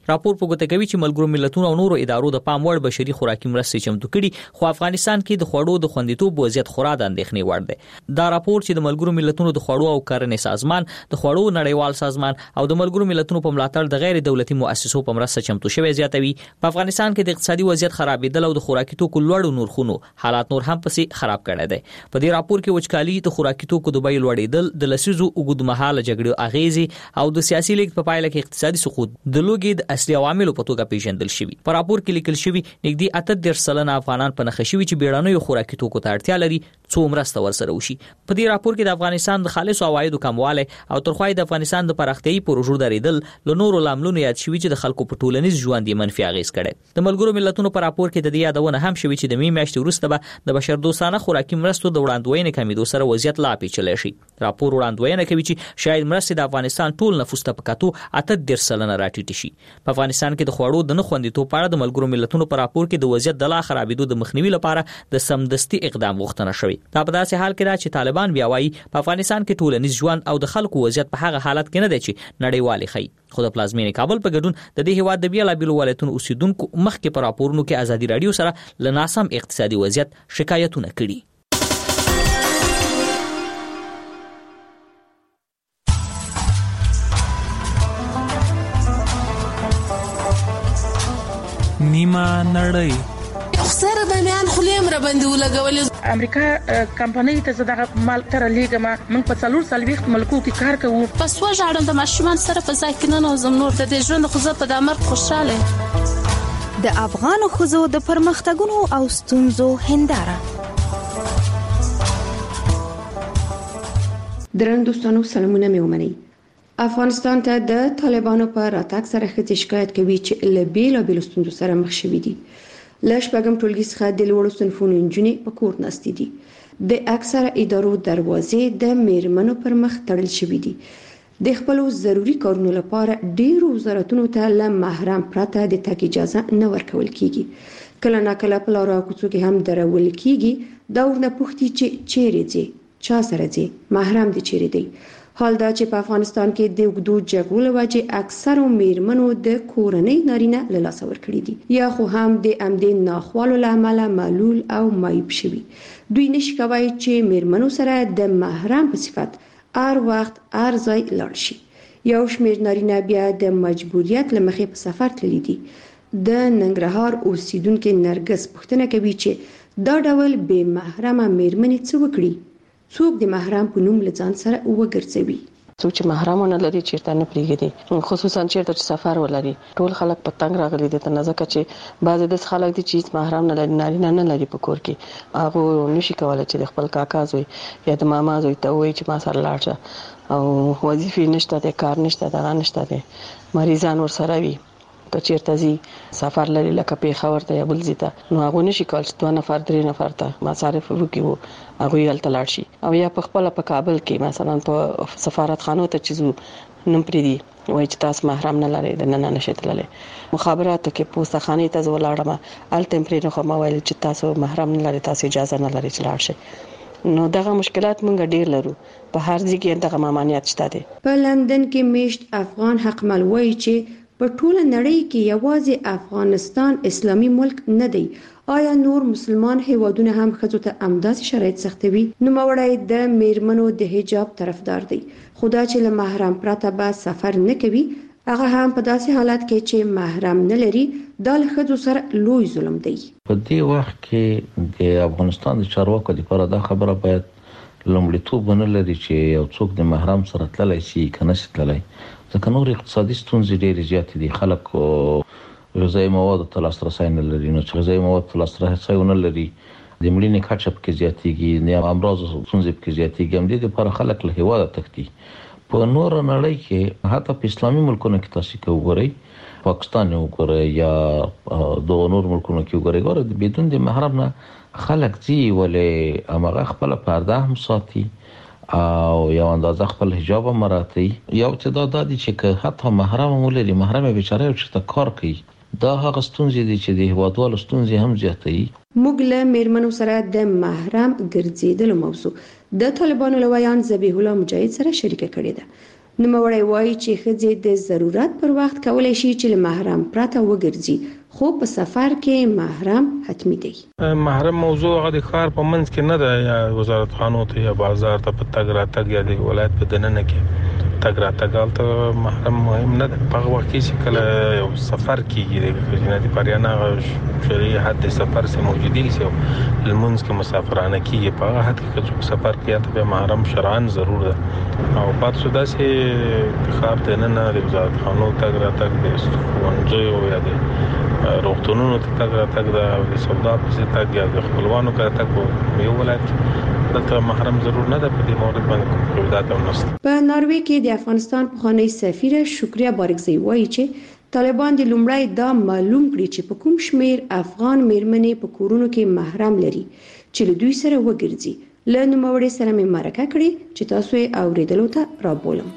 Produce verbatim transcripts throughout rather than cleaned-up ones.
راپور په ګوته کوي چې ملګرو ملتونو او نورو ادارو د پام وړ بشري خوراکي مرستې چمتو کړي، خو افغانستان کې د خوړو د خوندیتوب وضعیت خورا د اندېښنې وړ دی. دا راپور چې د ملګرو ملتونو د خوړو او کرنې سازمان، د خوړو نړیوال سازمان او د ملګرو ملتونو په ملاتړ د غیر دولتي مؤسسو په مرسته چمتو شوی زیاتوي، په افغانستان کې د اقتصادي وضعیت خرابېدل او د خوراکي توکو لوړ نرخونو حالات نور هم پسې خراب کړي دي. په دې راپور کې وچکالي، د خوراکي توکو د بیې لوړېدل، د لسیزو اوږدمهاله جګړې اغېزې او د سیاسي لیږد په پایله کې اقتصادي سقوط د لوږې د اصلي عواملو په توګه پیژندل شوي. په راپور کې لیکل شوي نږدې اته دېرش سلنه افغانان په نښه شوي چې بیړنیو خوراکي توکو ته اړتیا لري څو مرسته ورسره وشي. په دې راپور کې د افغانستان د خالصو عوایدو کموالی او ترخوای د افغانستان د پراختیايي پروژو درېدل له نورو لاملونو یاد شوي چې د خلکو په ټولنیز ژوند یې منفي اغېز کړي. د ملګرو ملتونو په راپور کې د دې یادونه هم شوي چې د می میاشتې وروسته به د بشردوستانه خوراکي مرستو د وړاندوینې کمیدو سره وضعیت لا پیچلی شي. راپور وړاندوینه کوي چې شاید مرستې د افغانستان ټول نفوس ته په کتو اته دېرش سلنه راټیټې شي. په افغانستان کې د خوړو د نه خوندیتوب په اړه د ملګرو ملتونو په راپور کې د وضعیت د لا خرابېدو د مخنیوي لپاره د سمدستي اقدام غوښتنه شوې. دا په داسې حال کې ده چې طالبان بیا وایي په افغانستان کې ټولنیز ژوند او د خلکو وضعیت په هغه حالت کې نه دی چې نړیوالې ښیي. خو د پلازمینې کابل په ګډون د دې هېواد د بېلابېلو ولایتونو اوسېدونکو مخکې په راپورونو کې ازادي راډیو سره له ناسم اقتصادي وضعیت شکایتونه کړي. نیمه نړۍ سره د میان خلیم را باندې ولګولې. امریکا کمپنۍ ته زړه مال تر لیګما موږ په څلور سلويخت ملکو کې کار کوو. پس وژاړم د ماشومان سره په ځای کې نه نوزم نور د دې ژوند خو زه په دامر خوشاله. د افغان خزو د پرمختګونو او ستونزو هنداره. درنو دوستانو سلامونه مې ومنئ. افغانستان ته د طالبانو په راتګ سره ښځې شکایت کوي چې له بېلابېلو ستونزو سره مخ شوي دي. له شپږم ټولګي څخه د لوړو صنفونو نجونې په کور ناستې دي. د اکثره ادارو دروازې د میرمنو پر مخ تړل شوي دي. د خپلو ضروري کارونو لپاره ډېرو وزارتونو ته له محرم پرته د تګ اجازه نه ورکول کیږي. کله ناکله په لارو کوڅو کې هم درول کیږي. دا ورنه پوښتي چې چیرې ځي، چا سره ځي، محرم دې چیرې دی. حال دا چې په افغانستان کې د اوږدو جګړو له وجې اکثرو میرمنو د کورنۍ نارینه له لاسه ورکړي دي یا خو هم د همدې ناخوالو له امله معلول او معیوب شوي. دوی نشي کولی چې میرمنو سره د محرم په صفت هر وخت هر ځای لاړ شي. یو شمېر نارینه بیا د مجبوریت له مخې په سفر تللي دي. د ننګرهار اوسیدونکې نرګس پوښتنه کوي چې دا ډول بې محرمه میرمنې څه وکړي؟ څوک د محرم په نوم له ځان سره وګرځوي؟ څوک چې محرمونه لري چیرته نه پریږدي، خصوصا چیرته چې سفر ولري. ټول خلک په تنګ راغلي دي ته ځکه چې بعضې د خلک دي چې محرم نه لري، نارینه نه لري په کور کې. هغه نشي کولای چې د خپل کاکا زوی یا د ماما زوی ته وایي چې ما سره لاړ شه، او وظیفې نشته دی، کار نشته، دغه نشته دی، مریضان ورسره وي. که چیرته ځي سفر لري لکه پېښور ته یا بل ځای ته، نو هغه نشي کولی چې دوه نفر درې نفر ته مصارف وکړي، هغوی هلته لاړ شي. او یا په خپله په کابل کې مثلا په سفارتخانو ته چې ځو نوم پرېږدي، وایي چې تاسو محرم نه لرئ، د ننه نشئ تللی. مخابراتو کې پوستخانې ته زه ولاړم، هلته مې پرېنښود، ما ویل چې تاسو محرم نه لرئ، تاسو اجازه نه لرئ چې لاړ شئ. نو دغه مشکلات موږ ډیر لرو، په هر ځای کې دغه ممانعت شته دي. په لندن کې میشت افغان حقمل وایي چې په ټوله نړۍ کې یوازې افغانستان اسلامي ملک نه دی. آیا نور مسلمان هیوادونه هم ښځو ته همداسې شرایط سختوي؟ نوموړی د میرمنو د حجاب طرفدار دی، خو دا چې له محرم پرته به سفر نه کوي، هغه هم په داسې حالت کې چې محرم نه لري، دا له ښځو سره لوی ظلم دی. په دې وخت کې د افغانستان د چارواکو لپاره دا خبره باید لومړیتوب ونه لري چې یو څوک د محرم سره تللی شي که نشي تللی، ځکه نور اقتصادي ستونزې ډېرې زیاتې دي. خلک غذایي موادو ته لاسرسی نه لري، نو چې غذایي موادو ته لاسرسی ونه لري، د مړینې کچه پکې زیاتېږي، د امراضو ستونزې پکې زیاتېږي. همدې دپاره خلک له هېواده تښتي. په نوره نړۍ کې حتی په اسلامي ملکونو کې تاسو که وګورئ، پاکستان یې وګورئ یا دغه نور ملکونو کې وګورئ، ګوره بدون د محرم نه خلک ځي، ولې همغه خپله پرده هم ساتي او یو اندازه خپل حجاب هم مراعتوي. یو چې دا دا دي چې که حتی محرم هم ولري، محرم بیچاره یو چېرته کار کوي، دا هغه ستونزې دي چې د هېوادوالو ستونزې هم زیاتوي. موږ له میرمنو سره د محرم ګرځېدلو موضوع د طالبانو له ویان ذبیح الله مجاهد سره شریکه کړې ده. نوموړی وایي چې ښځې د ضرورت پر وخت کولای شي چې له محرم پرته وګرځي، خو په سفر کې محرم حتمی دی. محرم موضوع هغه د ښار په منځ کې نه ده، یا وزارت خانو ته یا بازار ته په تګ راتګ یا د ولایت په دننه کې تګ راتګ هلته محرم مهم نه ده. په هغه وخت کې چې کله یو سفر کېږي د جنایتي پریانه شرعي حد سفر سے موجودي سي لمونځ کې مسافرانه کېږي، په هغه حد کې چې سفر کې ته به محرم شرعاً ضرور ده. او پات شو داسې ښار دننه د وزارت خانو تګ راتګ د ښوونځیو یا د روغتونونو ته تګ راتګ د د سودا پسې تګ یا د خپلوانو کره تګ په یو ولایت دلته محرم ضرور نه ده. په دې مورد باندې قواعد هم نشته. په ناروې کې د افغانستان پخوانی سفیر شکریا بارګزی وایي چې طالبان د لومړی دا معلوم کړي چې په کوم شمیر افغان میرمنې په کورونو کې محرم لري چې له دوی سره وګرځي. له نوموړي سره مې مرکه کړې چې تاسو یې اوریدلو ته رابولم.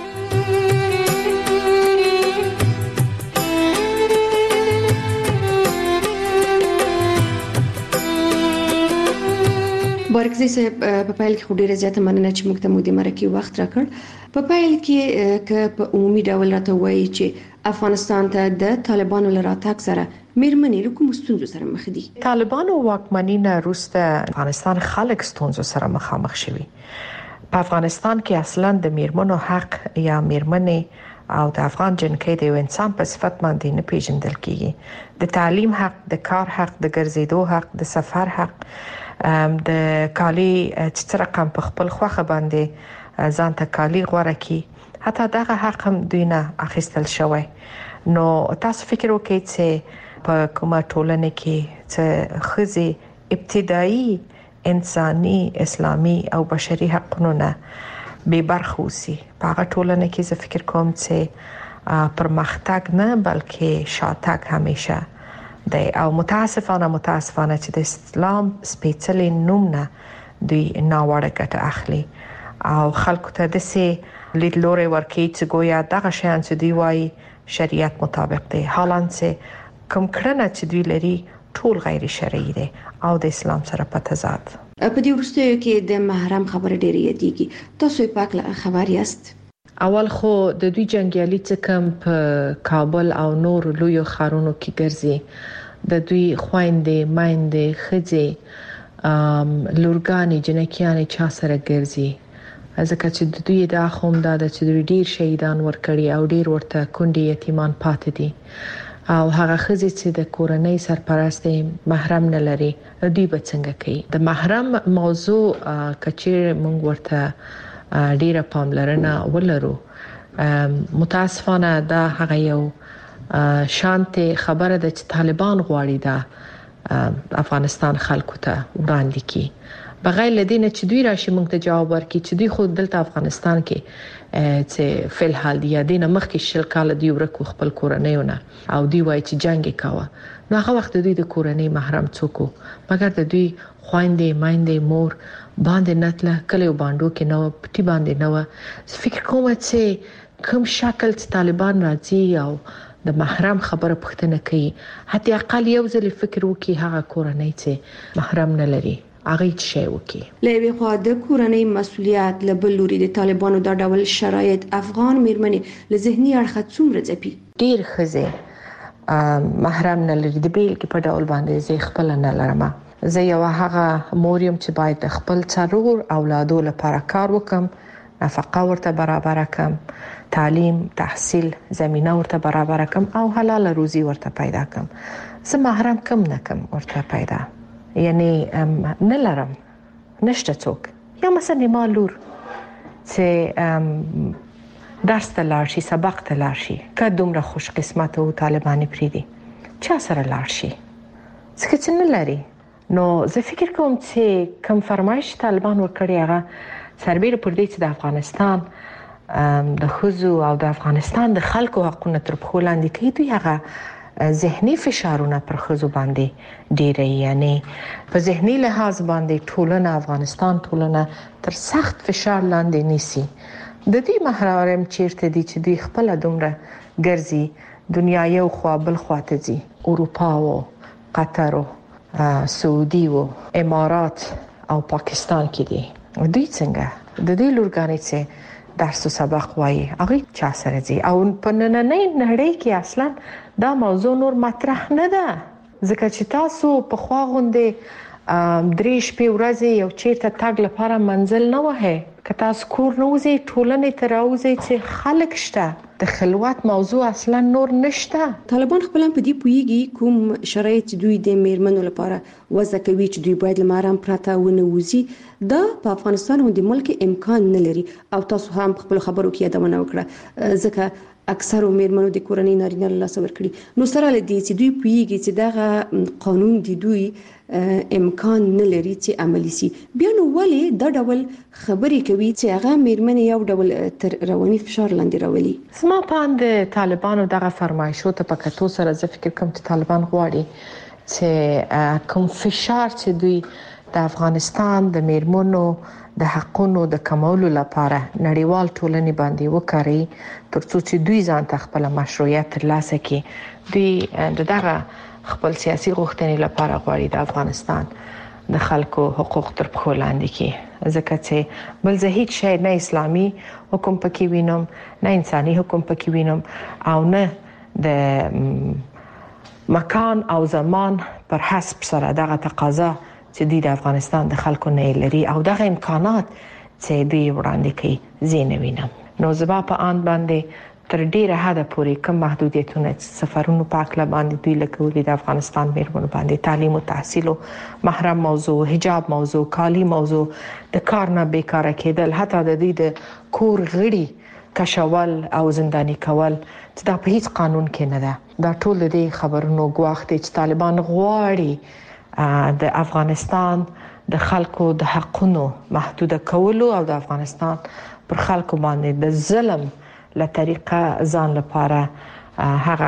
بارګزی صاحب په پیل کې خو ډیره زیاته مننه چې موږ ته مو د مرکې وخت راکړ. په پیل کې که په عمومي ډول راته وایي چې افغانستان ته د طالبانو له راتګ سره میرمنې له کوم ستونزو سره مخ دي؟ طالبانو واکمنۍ نه وروسته افغانستان خلک ستونزو سره مخامخ شوي. په افغانستان کې اصلا د میرمنو حق یا میرمنې او د افغان جنکۍ د یو انسان په صفت باندې نه پیژندل کیږي. د تعلیم حق، د کار حق، د ګرځېدو حق، د سفر حق، د کالی چې رقم په خپل خوخه باندې ځان ته کالی غوړه کی، حتی دغه حق هم دوی نه اخیستل شوی. نو تاسو فکر وکړئ چې په کومه ټولنه کې چې ښځې ابتدایي انساني، اسلامي او بشري حقونو نه بې برخه اوسي، په هغه ټولنه کې زه فکر کوم چې پرمختګ نه بلکې شاتګ همیشه دی. او متاسفانه متاسفانه چې د اسلام سپېڅلي نوم نه دوی ناوړه ګټه اخلي او خلکو ته داسې لیدلوري ورکوي چې ګویا دغه شیان چې دوی وایي شریعت مطابق دی، حالان چې کوم کړنه چې دوی لري ټول غیر شرعي دی او د اسلام سره په تضاد. په دې وروستیو کې د محرم خبره ډېره یادېږي، تاسو یې پاک له خبر یاست؟ اول خو د دوی جنگیالي چې کوم په کابل او نور لویو ښارونو کې ګرځي، د دوی خويندې، مایندې، ښځې، لورګانې، جنکیانې چا سره ګرځي، ځکه چې د دوی دا خوم دا چې دوی ډیر شهیدان ورکړي او ډیر ورته کونډې یتیمان پاتې دي. او هغه ښځې چې د کورنۍ سرپرست محرم نه لري دوی به څنګه کوي؟ د محرم موضوع کچیر موږ ورته ډیره پاملرنه ولرو. متاسفانه دا هغه یو شانته خبره ده چې طالبان غواړي دا افغانستان خلکو ته وړاندې کړي، بغیر لدینه چې دوی راشي موږ ته جواب ورکړي چې دوی خود دلته افغانستان کې چې فل حال دی دینه مخکې شل کال دی ورکو خپل کورنیونه او دی وای چې جنگ کاوه. نو هغه وخت دوی د کورنۍ محرم څوک مګر د دوی خويندې، مایندې، مور باندې نتله کله باندې کې نو پټي باندې نو فکر کوم چې کوم شکل چې طالبان راځي او د محرم خبره پښتنه کوي، حتی اقل یو ځل فکر وکي هغه کورنۍ چې محرم نه لري هغه څه وکي. لوی خو د کورنۍ مسولیت له بل لوري د طالبانو دا ډول شرایط افغان میرمنې له ذهني اړخه څومره ځپي؟ ډیر ښځې محرم نه لري، د بیل کې په ډول باندې زه خپل نه لرم. زه یو هغه موریم چې باید خپل څلور اولادو لپاره کار وکم، نفقه ورته برابر کم، تعلیم، تحصیل زمينه ورته برابر کم او حلال روزي ورته پیدا کم. زه محرم کم نکم ورته پیدا، یعنی نه لرم، نشته څوک. یا مثلا ما لور چې درس ته لاړ شي، سبق ته لاړ شي، که دومره خوش قسمت او طالبانی پریدي چا سره لاړ شي څه چې نه لري. نو زه فکر کوم چې کوم فرمایش طالبان ورکړي هغه سربېره پر دې چې د افغانستان د خزو او د افغانستان د خلکو حقونه تر پښو لاندې کوي، دوی هغه ذهني فشارونه پر خزو باندې ډېر، یعنی په ذهني لحاظ باندې ټولنه افغانستان ټولنه تر سخت فشار لاندې نیسي. د دې محرم چیرته دي چې دوی خپل دومره ګرځي، دنیا یو خوا بل خوا ته ځي، اروپا او قطر او سعودي او امارات او پاکستان کې دي. دوی څنګه د دې لورګانې چې درس او سبق وایي هغه چا سره دي او په نننۍ نړۍ کې اصلا دا موضوع نور مطرح نه ده ځکه چې تاسو په خوا غونډې درې شپې ورځې یو چیرته تګ لپاره منزل نه وه که تاسو کور نه وځي ټولنې ته راوځي چې خلک شته د خلوت موضوع اصلا نور نشته. طالبان خپل په دې پویږي کوم شرایط دوی د میرمنو لپاره وضع کوي چې دوی باید لمرام پراته ونه وځي دا په افغانستان او د ملک امکان نه لري او تاسو هم خپل خبرو کې یادونه وکړه ځکه اکثر میرمنو د کورنۍ نارینه له لاس ورکړي نو سره لدی چې دوی پویږي چې دغه قانون دی دوی امکان نه لري چې عملی سي بیا نو ولی دا ډول خبرې کوي چې هغه میرمن یو ډول تر رواني فشار لاندې راولي. زما په اند طالبانو دغه فرمایشو ته په کتو سره زه فکر کوم چې طالبان غواړي چې کوم فشار چې دوی د افغانستان د میرمنو د حقونو د کمولو لپاره نړیوال ټولنې باندې وکړي ترڅو چې دوی ځان ته خپل مشروعیت ترلاسه کړي دوی دغه خپل سیاسي غوښتنې لپاره غواړي د افغانستان د خلکو حقوق تر پښو لاندې کړي ځکه چې بل زه هیڅ شی نه اسلامي حکم پکې وینم نه انساني حکم پکې وینم او نه د مکان او زمان پر حسب سره دغه تقاضا چې دوی د افغانستان د خلکو نه لري او دغه امکانات چې دوی وړاندې کوي زه نه وینم. نو زما په اند باندې تر ډیره حد پورې کوم محدودیتونه سفرونو پاک لا باندې دوی لګولې د افغانستان میرمنو باندې تعلیم او تحصیل او محرم موضوع حجاب موضوع کالی موضوع د کار نه بیکاره کېدل حتی د دې د کور غړي کشول او زندانی کول چې دا په هیڅ قانون کې نه ده دا ټول د خبرونو غواخت چې طالبان غواړي د افغانستان د خلکو د حقونو محدود کولو او د افغانستان پر خلکو باندې د ظلم له طریقه ځان لپاره هغه